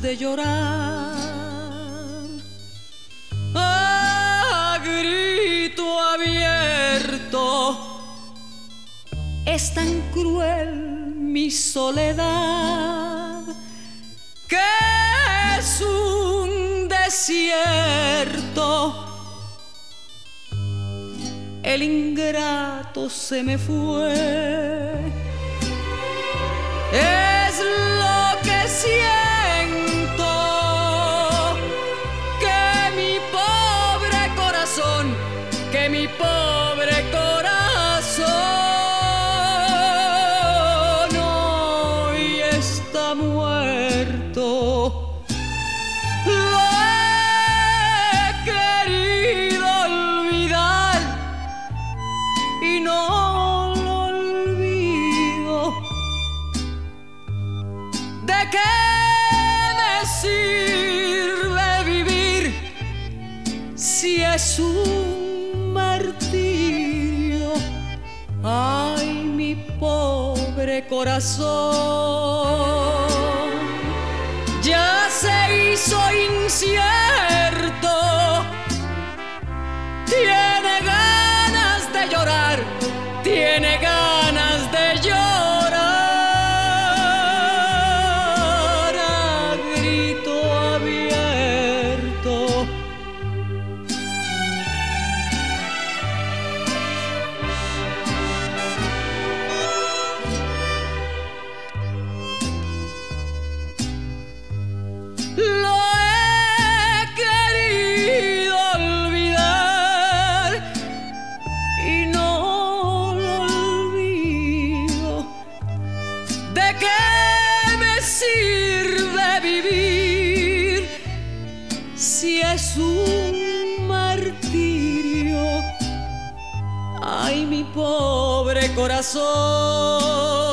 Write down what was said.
de llorar a grito abierto. Es tan cruel mi soledad que es un desierto. El ingrato se me fue, es lo que siento, que mi pobre corazón, que mi pobre corazón hoy está muerto. Y no lo olvido. ¿De qué me sirve vivir si es un martirio? Ay, mi pobre corazón ya se hizo incierto. Tiene ganas de llorar, tiene ganas de llorar a grito abierto. Lo he querido olvidar y no lo olvido. ¿De qué me sirve vivir si es un martirio? Ay, mi pobre corazón.